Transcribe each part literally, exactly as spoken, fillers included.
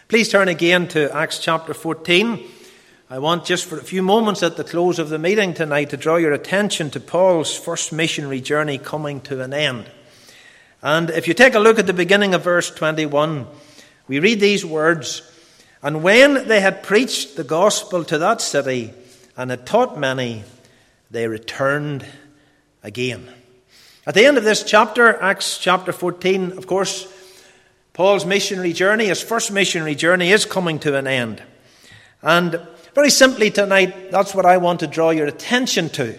Please turn again to Acts chapter fourteen. I want just for a few moments at the close of the meeting tonight to draw your attention to Paul's first missionary journey coming to an end. And if you take a look at the beginning of verse twenty-one, we read these words, "And when they had preached the gospel to that city and had taught many, they returned again." At the end of this chapter, Acts chapter fourteen, of course, Paul's missionary journey, his first missionary journey, is coming to an end. And very simply tonight, that's what I want to draw your attention to.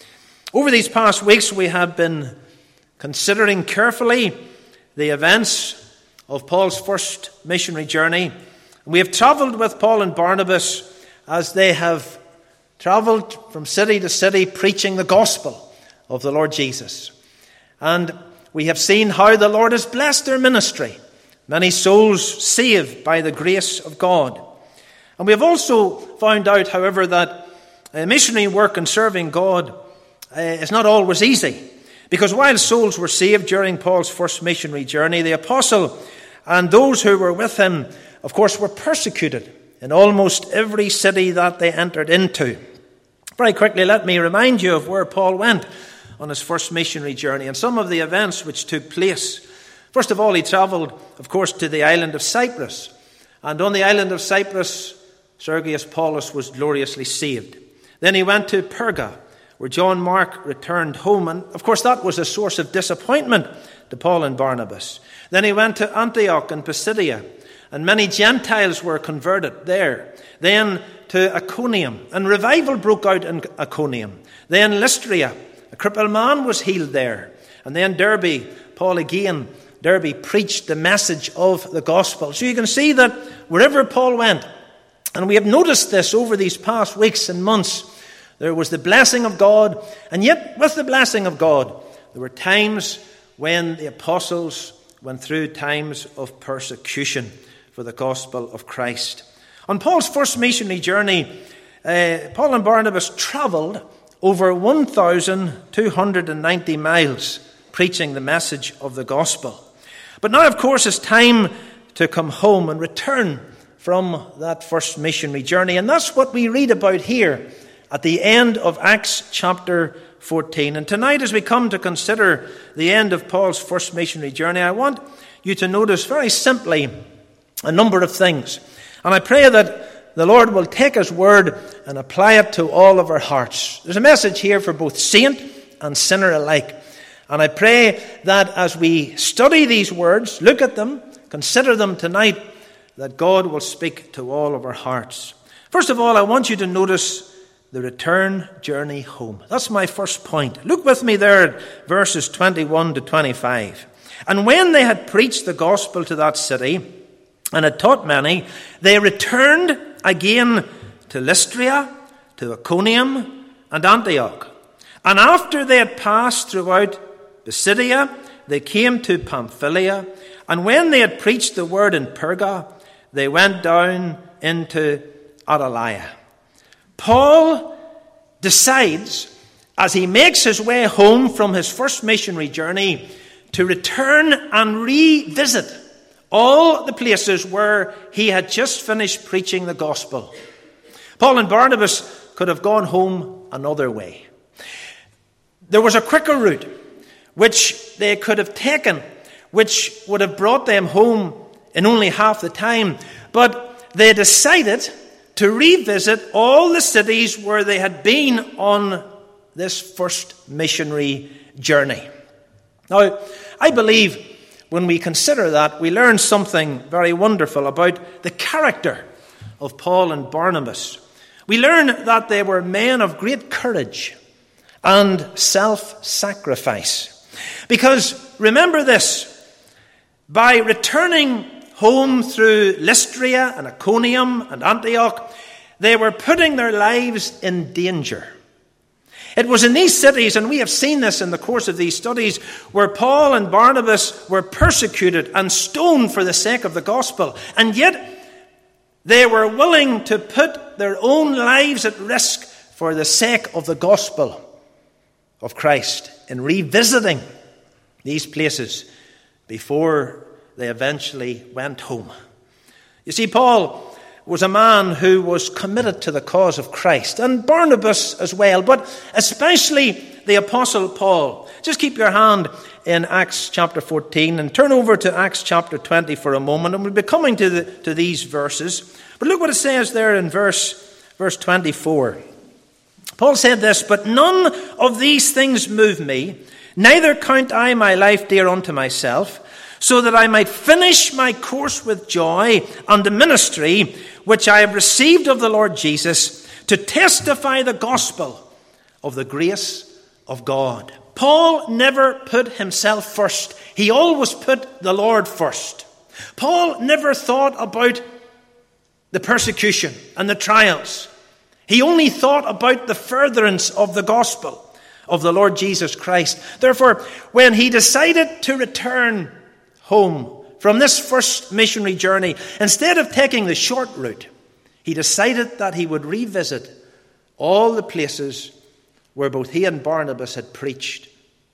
Over these past weeks, we have been considering carefully the events of Paul's first missionary journey. We have travelled with Paul and Barnabas as they have travelled from city to city preaching the gospel of the Lord Jesus. And we have seen how the Lord has blessed their ministry. Many souls saved by the grace of God. And we have also found out, however, that uh, missionary work and serving God uh, is not always easy. Because while souls were saved during Paul's first missionary journey, the apostle and those who were with him, of course, were persecuted in almost every city that they entered into. Very quickly, let me remind you of where Paul went on his first missionary journey and some of the events which took place. First of all, he travelled, of course, to the island of Cyprus. And on the island of Cyprus, Sergius Paulus was gloriously saved. Then he went to Perga, where John Mark returned home. And, of course, that was a source of disappointment to Paul and Barnabas. Then he went to Antioch in Pisidia, and many Gentiles were converted there. Then to Iconium, and revival broke out in Iconium. Then Lystria, a crippled man was healed there. And then Derbe, Paul again, Derbe preached the message of the gospel. So you can see that wherever Paul went, and we have noticed this over these past weeks and months, there was the blessing of God, and yet with the blessing of God, there were times when the apostles went through times of persecution for the gospel of Christ. On Paul's first missionary journey, uh, Paul and Barnabas travelled over one thousand two hundred ninety miles preaching the message of the gospel. But now, of course, it's time to come home and return from that first missionary journey. And that's what we read about here at the end of Acts chapter fourteen. And tonight, as we come to consider the end of Paul's first missionary journey, I want you to notice very simply a number of things. And I pray that the Lord will take his word and apply it to all of our hearts. There's a message here for both saint and sinner alike. And I pray that as we study these words, look at them, consider them tonight, that God will speak to all of our hearts. First of all, I want you to notice the return journey home. That's my first point. Look with me there at verses twenty-one to twenty-five. "And when they had preached the gospel to that city and had taught many, they returned again to Lystria, to Iconium, and Antioch. And after they had passed throughout Pisidia, they came to Pamphylia, and when they had preached the word in Perga, they went down into Attalia." Paul decides, as he makes his way home from his first missionary journey, to return and revisit all the places where he had just finished preaching the gospel. Paul and Barnabas could have gone home another way. There was a quicker route which they could have taken, which would have brought them home in only half the time. But they decided to revisit all the cities where they had been on this first missionary journey. Now, I believe when we consider that, we learn something very wonderful about the character of Paul and Barnabas. We learn that they were men of great courage and self-sacrifice. Because, remember this, by returning home through Lystria and Iconium and Antioch, they were putting their lives in danger. It was in these cities, and we have seen this in the course of these studies, where Paul and Barnabas were persecuted and stoned for the sake of the gospel. And yet, they were willing to put their own lives at risk for the sake of the gospel of Christ in revisiting these places before they eventually went home. You see, Paul was a man who was committed to the cause of Christ, and Barnabas as well, but especially the Apostle Paul. Just keep your hand in Acts chapter fourteen and turn over to Acts chapter twenty for a moment, and we'll be coming to, the, to these verses. But look what it says there in verse, verse twenty-four. Paul said this, "But none of these things move me, neither count I my life dear unto myself, so that I might finish my course with joy and the ministry which I have received of the Lord Jesus, to testify the gospel of the grace of God." Paul never put himself first. He always put the Lord first. Paul never thought about the persecution and the trials. He only thought about the furtherance of the gospel of the Lord Jesus Christ. Therefore, when he decided to return home from this first missionary journey, instead of taking the short route, he decided that he would revisit all the places where both he and Barnabas had preached.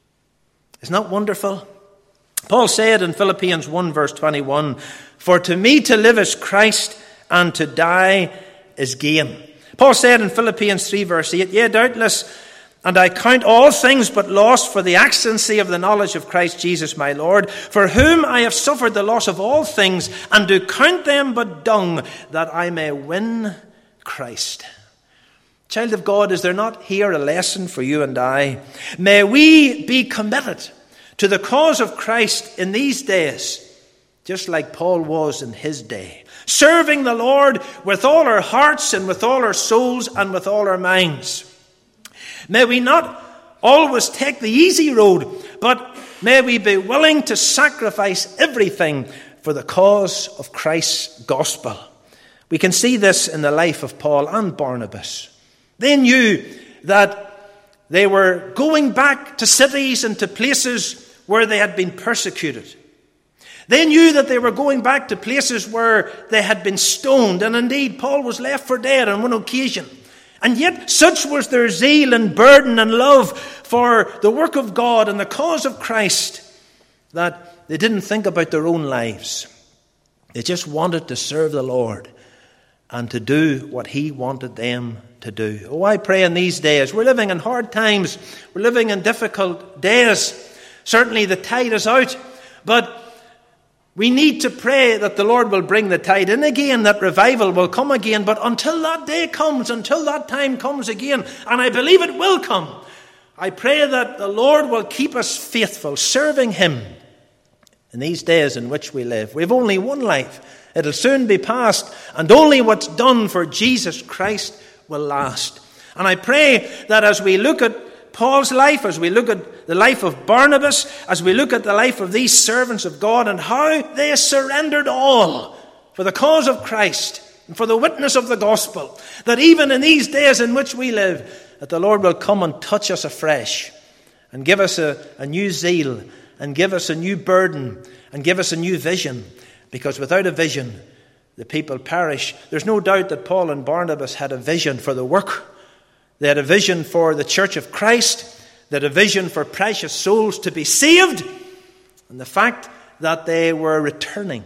Isn't that wonderful? Paul said in Philippians one verse twenty-one, "For to me to live is Christ, and to die is gain." Paul said in Philippians three verse eight, "Yea, doubtless, and I count all things but loss for the excellency of the knowledge of Christ Jesus my Lord, for whom I have suffered the loss of all things, and do count them but dung, that I may win Christ." Child of God, is there not here a lesson for you and I? May we be committed to the cause of Christ in these days, just like Paul was in his day, serving the Lord with all our hearts and with all our souls and with all our minds. May we not always take the easy road, but may we be willing to sacrifice everything for the cause of Christ's gospel. We can see this in the life of Paul and Barnabas. They knew that they were going back to cities and to places where they had been persecuted. They knew that they were going back to places where they had been stoned, and indeed Paul was left for dead on one occasion. And yet such was their zeal and burden and love for the work of God and the cause of Christ that they didn't think about their own lives. They just wanted to serve the Lord and to do what he wanted them to do. Oh, I pray in these days, we're living in hard times, we're living in difficult days. Certainly the tide is out, but we need to pray that the Lord will bring the tide in again, that revival will come again. But until that day comes, until that time comes again, and I believe it will come, I pray that the Lord will keep us faithful, serving him in these days in which we live. We have only one life. It'll soon be past, and only what's done for Jesus Christ will last. And I pray that as we look at Paul's life, as we look at the life of Barnabas, as we look at the life of these servants of God and how they surrendered all for the cause of Christ and for the witness of the gospel, that even in these days in which we live, that the Lord will come and touch us afresh and give us a, a new zeal and give us a new burden and give us a new vision. Because without a vision, the people perish. There's no doubt that Paul and Barnabas had a vision for the work. They had a vision for the church of Christ. They had a vision for precious souls to be saved. And the fact that they were returning,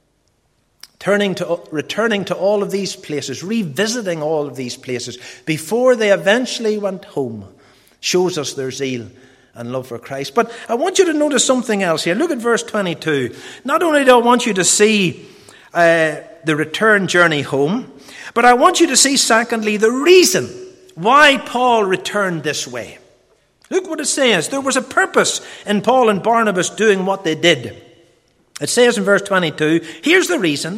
turning to, returning to all of these places, revisiting all of these places before they eventually went home, shows us their zeal and love for Christ. But I want you to notice something else here. Look at verse twenty-two. Not only do I want you to see uh, the return journey home, but I want you to see, secondly, the reason why Paul returned this way. Look what it says. There was a purpose in Paul and Barnabas doing what they did. It says in verse twenty-two, here's the reason: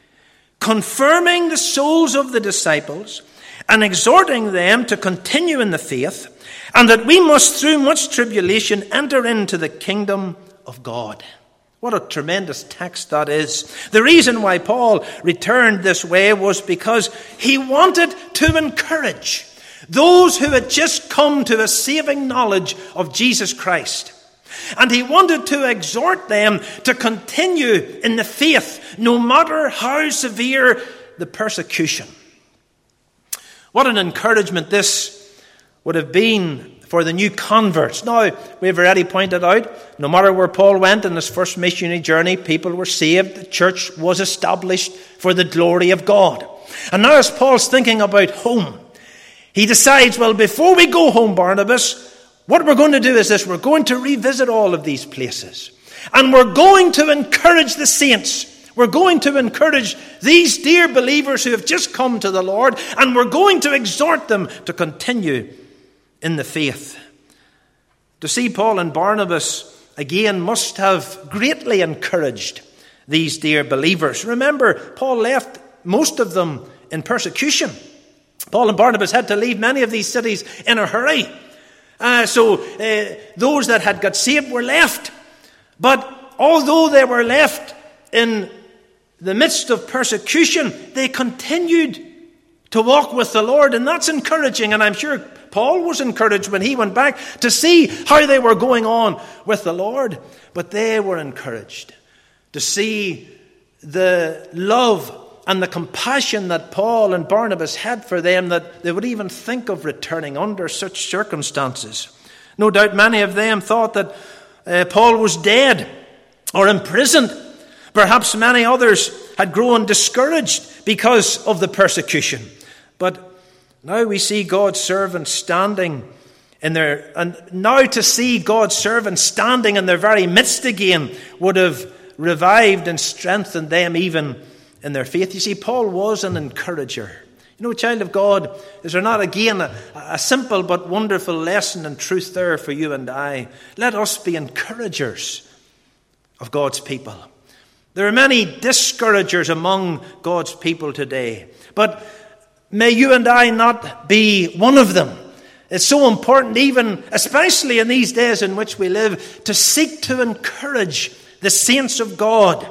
confirming the souls of the disciples and exhorting them to continue in the faith, and that we must through much tribulation enter into the kingdom of God. What a tremendous text that is. The reason why Paul returned this way was because he wanted to encourage those who had just come to a saving knowledge of Jesus Christ. And he wanted to exhort them to continue in the faith, no matter how severe the persecution. What an encouragement this would have been for the new converts. Now, we've already pointed out, no matter where Paul went in his first missionary journey, people were saved. The church was established for the glory of God. And now as Paul's thinking about home, he decides, well, before we go home, Barnabas, what we're going to do is this. We're going to revisit all of these places. And we're going to encourage the saints. We're going to encourage these dear believers who have just come to the Lord. And we're going to exhort them to continue in the faith. To see Paul and Barnabas again must have greatly encouraged these dear believers. Remember, Paul left most of them in persecution. Paul and Barnabas had to leave many of these cities in a hurry. Uh, so uh, those that had got saved were left. But although they were left in the midst of persecution, they continued to walk with the Lord. And that's encouraging. And I'm sure Paul was encouraged when he went back to see how they were going on with the Lord. But they were encouraged to see the love and the compassion that Paul and Barnabas had for them, that they would even think of returning under such circumstances. No doubt many of them thought that uh, Paul was dead or imprisoned. Perhaps many others had grown discouraged because of the persecution. But now we see God's servants standing in their, and now to see God's servants standing in their very midst again would have revived and strengthened them even in their faith. You see, Paul was an encourager. You know, child of God, is there not again a, a simple but wonderful lesson and truth there for you and I? Let us be encouragers of God's people. There are many discouragers among God's people today, but may you and I not be one of them. It's so important, even especially in these days in which we live, to seek to encourage the saints of God.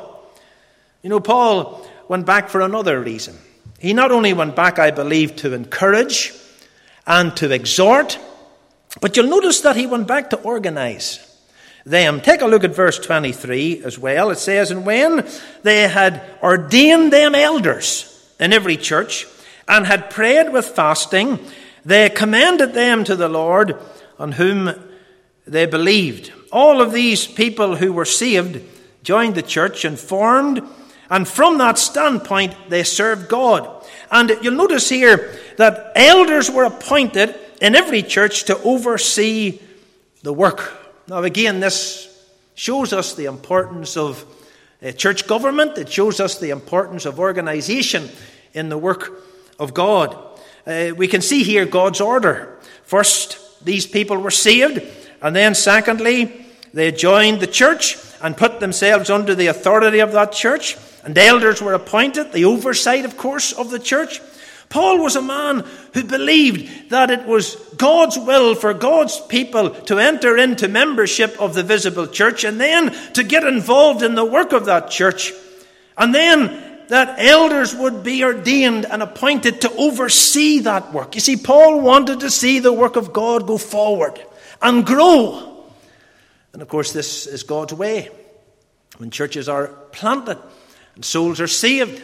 You know, Paul went back for another reason. He not only went back, I believe, to encourage and to exhort, but you'll notice that he went back to organize them. Take a look at verse twenty-three as well. It says, and when they had ordained them elders in every church and had prayed with fasting, they commended them to the Lord on whom they believed. All of these people who were saved joined the church and formed, and from that standpoint they served God. And you'll notice here that elders were appointed in every church to oversee the work. Now again, this shows us the importance of uh, church government. It shows us the importance of organization in the work of God. Uh, we can see here God's order. First, these people were saved, and then secondly, they joined the church and put themselves under the authority of that church. And elders were appointed, the oversight, of course, of the church. Paul was a man who believed that it was God's will for God's people to enter into membership of the visible church and then to get involved in the work of that church. And then that elders would be ordained and appointed to oversee that work. You see, Paul wanted to see the work of God go forward and grow. And of course, this is God's way. When churches are planted and souls are saved,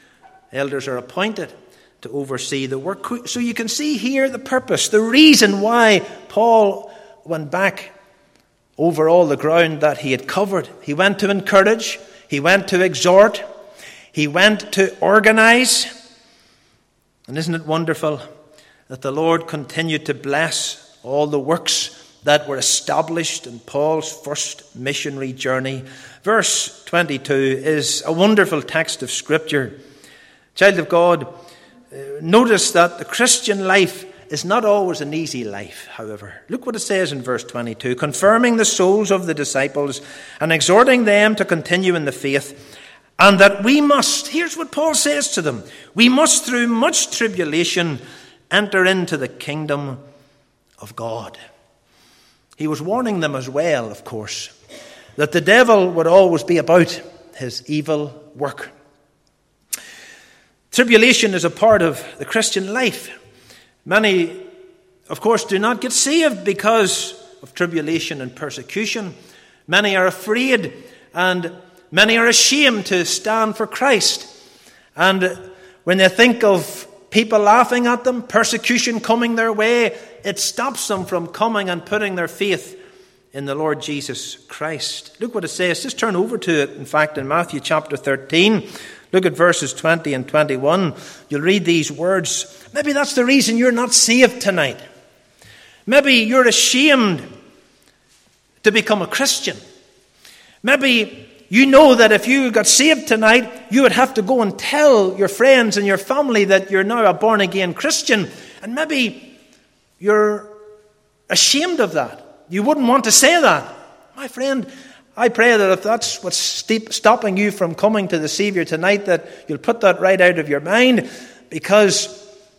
elders are appointed to oversee the work. So you can see here the purpose, the reason why Paul went back over all the ground that he had covered. He went to encourage, he went to exhort, he went to organize. And isn't it wonderful that the Lord continued to bless all the works that were established in Paul's first missionary journey? Verse twenty-two is a wonderful text of Scripture. Child of God, notice that the Christian life is not always an easy life, however. Look what it says in verse twenty-two. Confirming the souls of the disciples and exhorting them to continue in the faith, and that we must, here's what Paul says to them, we must through much tribulation enter into the kingdom of God. He was warning them as well, of course, that the devil would always be about his evil work. Tribulation is a part of the Christian life. Many, of course, do not get saved because of tribulation and persecution. Many are afraid and many are ashamed to stand for Christ. And when they think of people laughing at them, persecution coming their way, it stops them from coming and putting their faith in the Lord Jesus Christ. Look what it says. Just turn over to it, in fact, in Matthew chapter thirteen. Look at verses twenty and twenty-one. You'll read these words. Maybe that's the reason you're not saved tonight. Maybe you're ashamed to become a Christian. Maybe you know that if you got saved tonight, you would have to go and tell your friends and your family that you're now a born-again Christian. And maybe you're ashamed of that. You wouldn't want to say that. My friend, I pray that if that's what's stopping you from coming to the Savior tonight, that you'll put that right out of your mind, because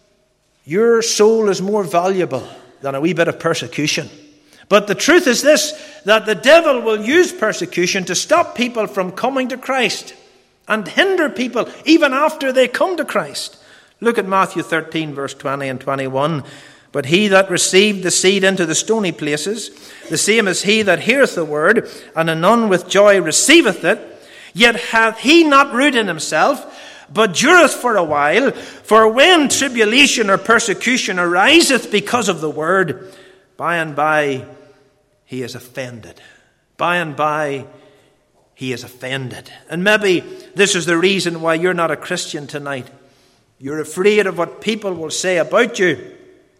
your soul is more valuable than a wee bit of persecution. But the truth is this, that the devil will use persecution to stop people from coming to Christ and hinder people even after they come to Christ. Look at Matthew thirteen, verse twenty and twenty-one. But he that received the seed into the stony places, the same is he that heareth the word, and anon with joy receiveth it, yet hath he not root in himself, but dureth for a while. For when tribulation or persecution ariseth because of the word, by and by he is offended. By and by he is offended. And maybe this is the reason why you're not a Christian tonight. You're afraid of what people will say about you.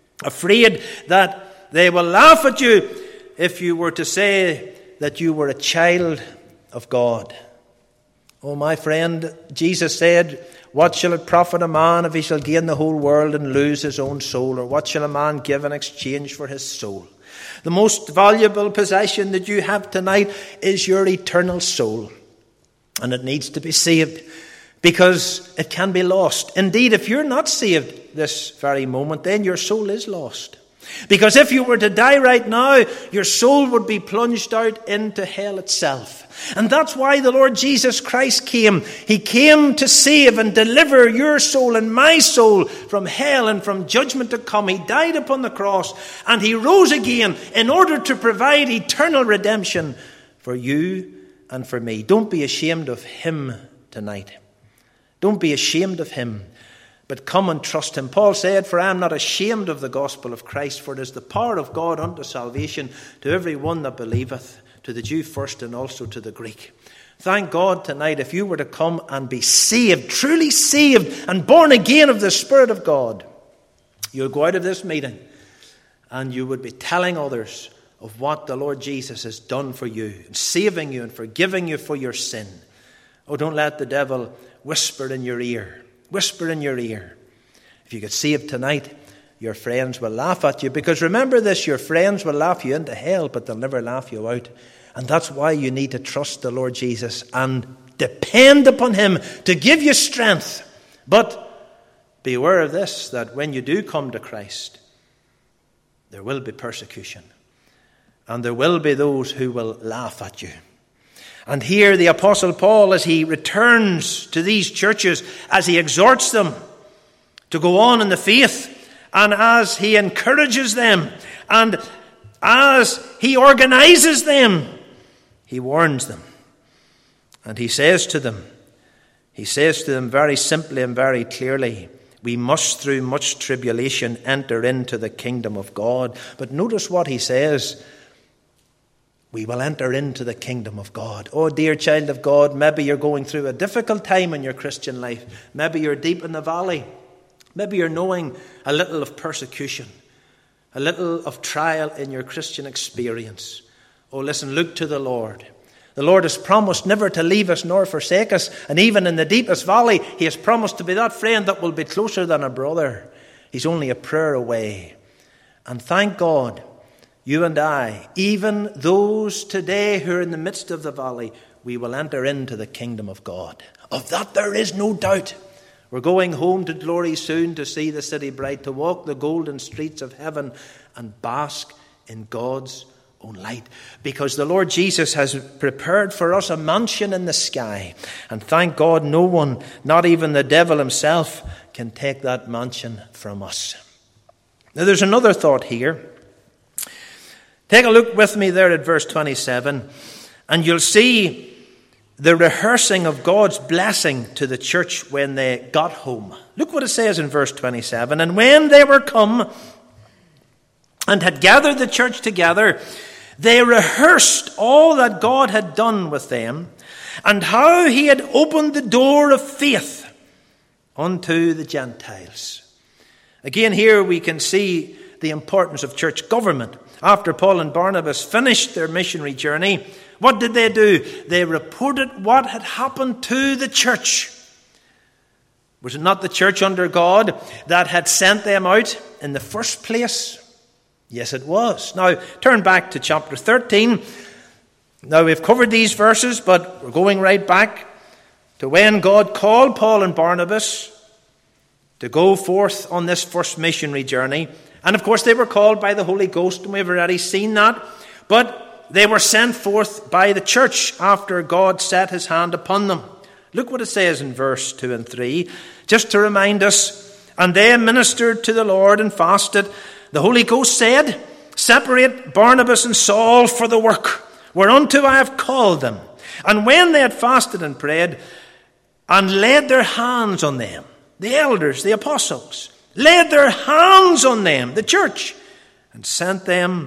Afraid that they will laugh at you if you were to say that you were a child of God. Oh, my friend, Jesus said, what shall it profit a man if he shall gain the whole world and lose his own soul? Or what shall a man give in exchange for his soul? The most valuable possession that you have tonight is your eternal soul. And it needs to be saved, because it can be lost. Indeed, if you're not saved this very moment, then your soul is lost. Because if you were to die right now, your soul would be plunged out into hell itself. And that's why the Lord Jesus Christ came. He came to save and deliver your soul and my soul from hell and from judgment to come. He died upon the cross and he rose again in order to provide eternal redemption for you and for me. Don't be ashamed of him tonight. Don't be ashamed of him, but come and trust him. Paul said, for I am not ashamed of the gospel of Christ, for it is the power of God unto salvation to every one that believeth, to the Jew first and also to the Greek. Thank God tonight, if you were to come and be saved, truly saved and born again of the Spirit of God, you'll go out of this meeting and you would be telling others of what the Lord Jesus has done for you, and saving you and forgiving you for your sin. Oh, don't let the devil whisper in your ear. Whisper in your ear. If you get saved tonight, your friends will laugh at you. Because remember this, your friends will laugh you into hell, but they'll never laugh you out. And that's why you need to trust the Lord Jesus and depend upon him to give you strength. But be aware of this, that when you do come to Christ, there will be persecution. And there will be those who will laugh at you. And here the Apostle Paul, as he returns to these churches, as he exhorts them to go on in the faith, and as he encourages them, and as he organizes them, he warns them. And he says to them, he says to them very simply and very clearly, we must through much tribulation enter into the kingdom of God. But notice what he says. We will enter into the kingdom of God. Oh, dear child of God, maybe you're going through a difficult time in your Christian life. Maybe you're deep in the valley. Maybe you're knowing a little of persecution, a little of trial in your Christian experience. Oh, listen, look to the Lord. The Lord has promised never to leave us nor forsake us. And even in the deepest valley, he has promised to be that friend that will be closer than a brother. He's only a prayer away. And thank God, you and I, even those today who are in the midst of the valley, we will enter into the kingdom of God. Of that there is no doubt. We're going home to glory soon to see the city bright, to walk the golden streets of heaven and bask in God's own light. Because the Lord Jesus has prepared for us a mansion in the sky. And thank God no one, not even the devil himself, can take that mansion from us. Now there's another thought here. Take a look with me there at verse twenty-seven, and you'll see the rehearsing of God's blessing to the church when they got home. Look what it says in verse twenty-seven. And when they were come, and had gathered the church together, they rehearsed all that God had done with them, and how he had opened the door of faith unto the Gentiles. Again, here we can see the importance of church government. After Paul and Barnabas finished their missionary journey, what did they do? They reported what had happened to the church. Was it not the church under God that had sent them out in the first place? Yes, it was. Now, turn back to chapter thirteen. Now, we've covered these verses, but we're going right back to when God called Paul and Barnabas to go forth on this first missionary journey. And of course, they were called by the Holy Ghost, and we've already seen that. But they were sent forth by the church after God set his hand upon them. Look what it says in verse two and three, just to remind us. And they ministered to the Lord and fasted. The Holy Ghost said, separate Barnabas and Saul for the work whereunto I have called them. And when they had fasted and prayed, and laid their hands on them, the elders, the apostles, laid their hands on them, the church, and sent them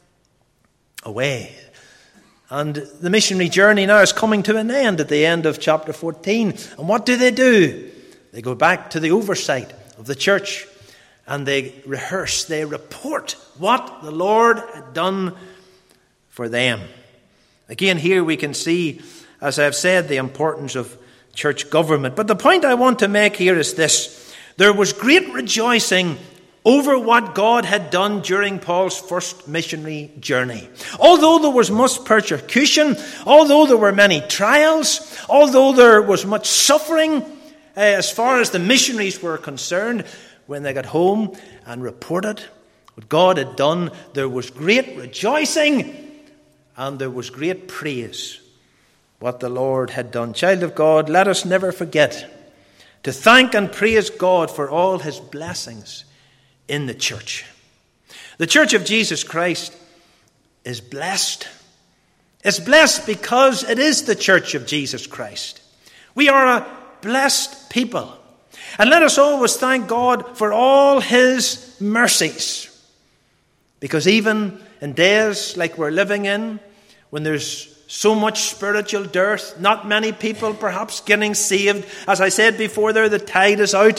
away. And the missionary journey now is coming to an end at the end of chapter fourteen. And what do they do? They go back to the oversight of the church, and they rehearse, they report what the Lord had done for them. Again, here we can see, as I've said, the importance of church government. But the point I want to make here is this. There was great rejoicing over what God had done during Paul's first missionary journey. Although there was much persecution, although there were many trials, although there was much suffering, uh, as far as the missionaries were concerned, when they got home and reported what God had done, there was great rejoicing and there was great praise what the Lord had done. Child of God, let us never forget to thank and praise God for all his blessings in the church. The church of Jesus Christ is blessed. It's blessed because it is the church of Jesus Christ. We are a blessed people. And let us always thank God for all his mercies. Because even in days like we're living in, when there's so much spiritual dearth, not many people perhaps getting saved. As I said before there, the tide is out.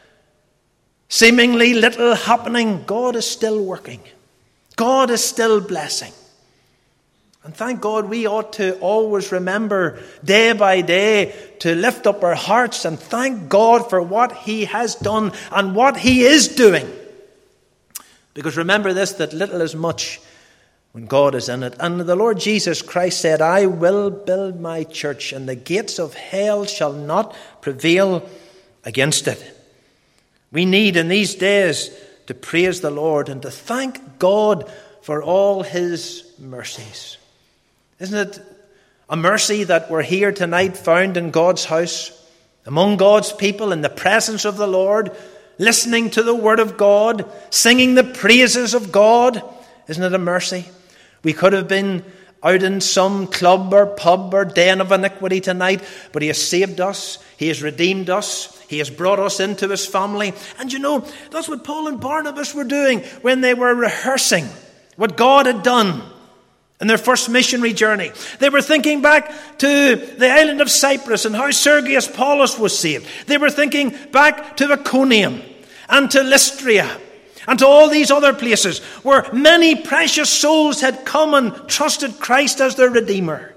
Seemingly little happening. God is still working. God is still blessing. And thank God we ought to always remember day by day to lift up our hearts and thank God for what he has done and what he is doing. Because remember this, that little is much when God is in it. And the Lord Jesus Christ said, I will build my church, and the gates of hell shall not prevail against it. We need in these days to praise the Lord and to thank God for all his mercies. Isn't it a mercy that we're here tonight, found in God's house, among God's people, in the presence of the Lord, listening to the word of God, singing the praises of God? Isn't it a mercy? We could have been out in some club or pub or den of iniquity tonight, but he has saved us. He has redeemed us. He has brought us into his family. And you know, that's what Paul and Barnabas were doing when they were rehearsing what God had done in their first missionary journey. They were thinking back to the island of Cyprus and how Sergius Paulus was saved. They were thinking back to Iconium and to Lystria and to all these other places where many precious souls had come and trusted Christ as their Redeemer.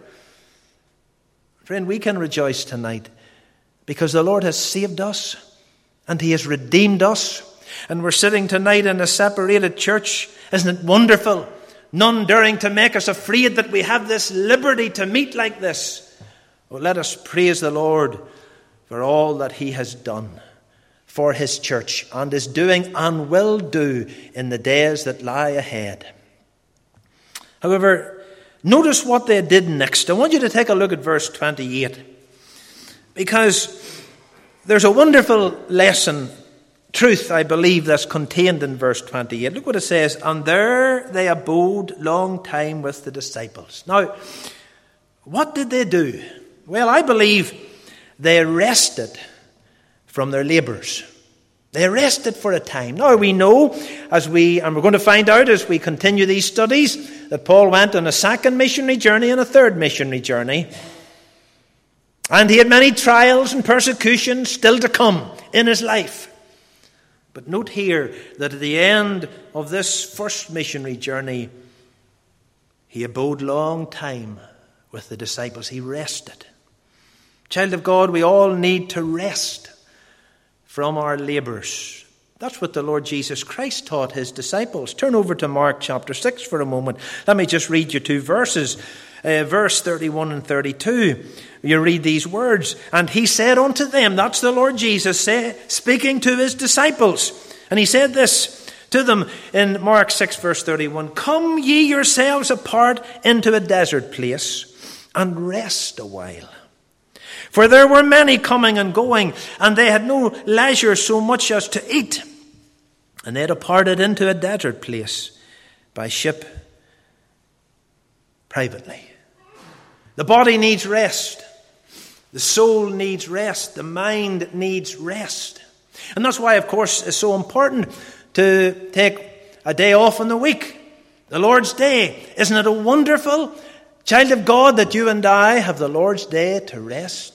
Friend, we can rejoice tonight because the Lord has saved us and he has redeemed us. And we're sitting tonight in a separated church. Isn't it wonderful? None daring to make us afraid that we have this liberty to meet like this. Well, let us praise the Lord for all that he has done for his church and is doing and will do in the days that lie ahead. However, notice what they did next. I want you to take a look at verse twenty-eight, because there's a wonderful lesson, truth, I believe, that's contained in verse twenty-eight. Look what it says. And there they abode long time with the disciples. Now, what did they do? Well, I believe they rested from their labours. They rested for a time. Now we know, as we, and we're going to find out as we continue these studies, that Paul went on a second missionary journey and a third missionary journey. And he had many trials and persecutions still to come in his life. But note here that at the end of this first missionary journey, he abode long time with the disciples. He rested. Child of God, we all need to rest from our labours. That's what the Lord Jesus Christ taught his disciples. Turn over to Mark chapter six for a moment. Let me just read you two verses. Uh, verse thirty-one and thirty-two. You read these words. And he said unto them, that's the Lord Jesus say, speaking to his disciples. And he said this to them in Mark six verse thirty-one. Come ye yourselves apart into a desert place and rest a while. For there were many coming and going, and they had no leisure so much as to eat. And they departed into a desert place by ship privately. The body needs rest. The soul needs rest. The mind needs rest. And that's why, of course, it's so important to take a day off in the week. The Lord's Day. Isn't it a wonderful, child of God, that you and I have the Lord's Day to rest?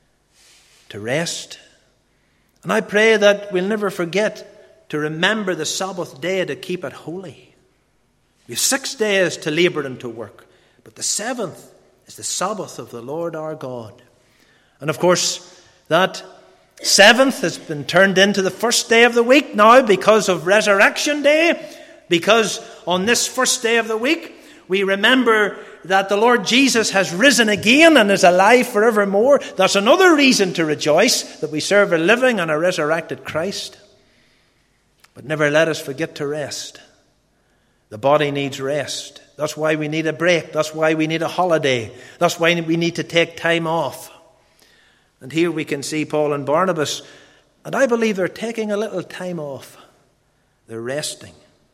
To rest. And I pray that we'll never forget to remember the Sabbath day to keep it holy. We have six days to labour and to work. But the seventh is the Sabbath of the Lord our God. And of course, that seventh has been turned into the first day of the week now because of Resurrection Day. Because on this first day of the week, we remember that the Lord Jesus has risen again and is alive forevermore. That's another reason to rejoice, that we serve a living and a resurrected Christ. But never let us forget to rest. The body needs rest. That's why we need a break. That's why we need a holiday. That's why we need to take time off. And here we can see Paul and Barnabas, and I believe they're taking a little time off. They're resting.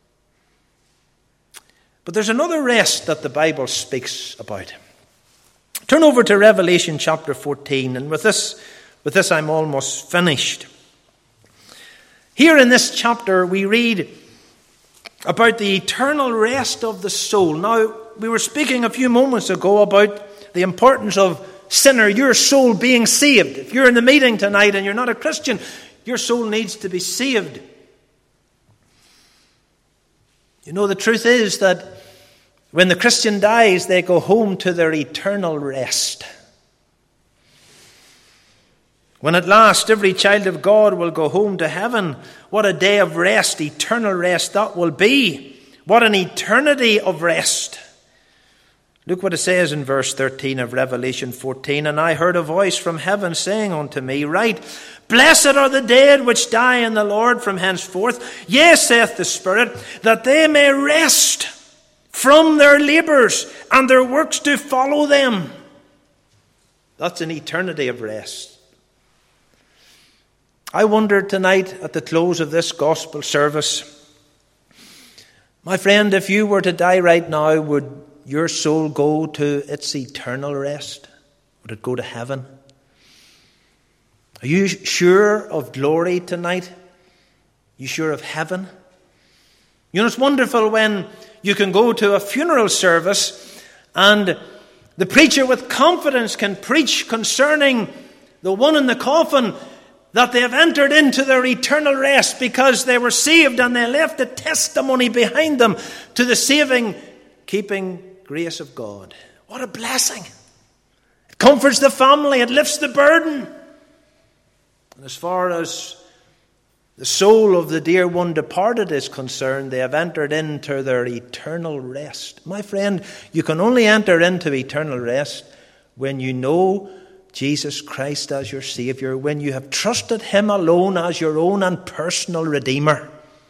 But there's another rest that the Bible speaks about. Turn over to Revelation chapter fourteen, and with this, with this I'm almost finished. Here in this chapter we read about the eternal rest of the soul. Now, we were speaking a few moments ago about the importance of sinner, your soul being saved. If you're in the meeting tonight and you're not a Christian, your soul needs to be saved. You know, the truth is that when the Christian dies, they go home to their eternal rest. When at last every child of God will go home to heaven, what a day of rest, eternal rest that will be. What an eternity of rest. Look what it says in verse thirteen of Revelation fourteen. And I heard a voice from heaven saying unto me, Write, Blessed are the dead which die in the Lord from henceforth. Yea, saith the Spirit, that they may rest from their labours, and their works do follow them. That's an eternity of rest. I wonder tonight at the close of this gospel service, my friend, if you were to die right now, would your soul go to its eternal rest? Would it go to heaven? Are you sure of glory tonight? You sure of heaven? You know, it's wonderful when you can go to a funeral service and the preacher with confidence can preach concerning the one in the coffin, that they have entered into their eternal rest because they were saved and they left a testimony behind them to the saving, keeping grace of God. What a blessing. It comforts the family. It lifts the burden. And as far as the soul of the dear one departed is concerned, they have entered into their eternal rest. My friend, you can only enter into eternal rest when you know Jesus Christ as your Saviour, when you have trusted Him alone as your own and personal Redeemer.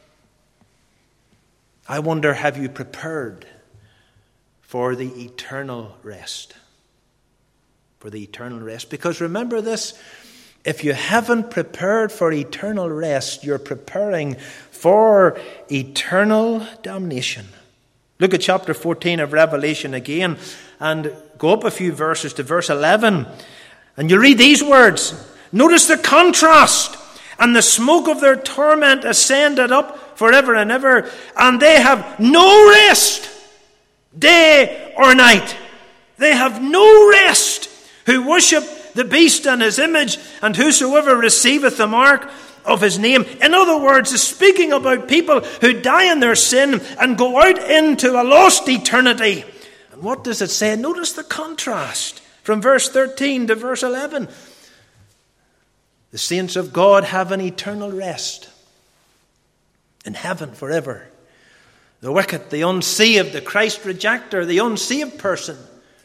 I wonder, have you prepared for the eternal rest? For the eternal rest. Because remember this, if you haven't prepared for eternal rest, you're preparing for eternal damnation. Look at chapter fourteen of Revelation again and go up a few verses to verse eleven. And you read these words. Notice the contrast. and the smoke of their torment ascended up forever and ever, and they have no rest, day or night. They have no rest who worship the beast and his image, and whosoever receiveth the mark of his name. In other words, it's speaking about people who die in their sin and go out into a lost eternity. And what does it say? Notice the contrast from verse thirteen to verse eleven. The saints of God have an eternal rest in heaven forever. The wicked, the unsaved, the Christ rejecter, the unsaved person,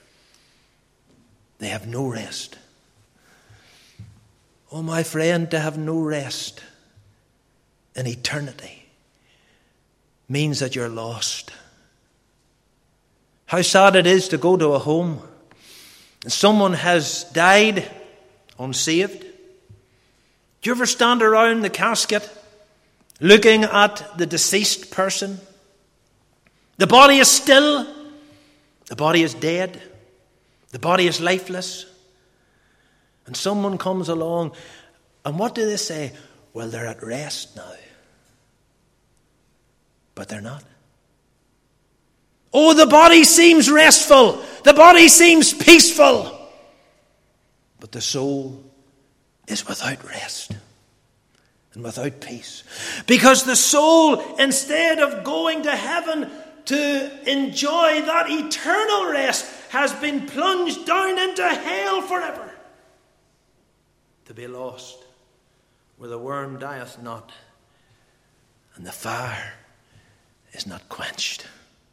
they have no rest. Oh, my friend, to have no rest in eternity means that you're lost. How sad it is to go to a home and someone has died unsaved. Do you ever stand around the casket looking at the deceased person? The body is still. The body is dead. The body is lifeless. And someone comes along, and what do they say? Well, they're at rest now. But they're not. Oh, the body seems restful. The body seems peaceful. But the soul is without rest and without peace. Because the soul, instead of going to heaven to enjoy that eternal rest, has been plunged down into hell forever, to be lost, where the worm dieth not, and the fire is not quenched.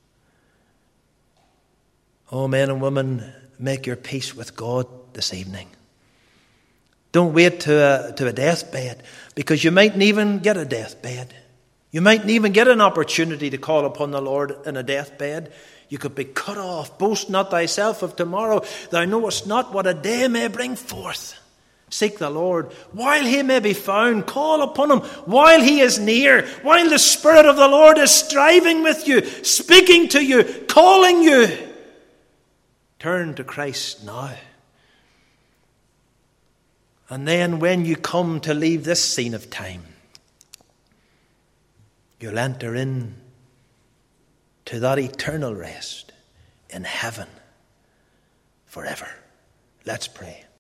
Oh, men and women, make your peace with God this evening. Don't wait to a, to a deathbed, because you mightn't even get a deathbed. You mightn't even get an opportunity to call upon the Lord in a deathbed. You could be cut off. Boast not thyself of tomorrow. Thou knowest not what a day may bring forth. Seek the Lord while he may be found. Call upon him while he is near. While the Spirit of the Lord is striving with you, speaking to you, calling you. Turn to Christ now. And then when you come to leave this scene of time, you'll enter in to that eternal rest in heaven forever. Let's pray.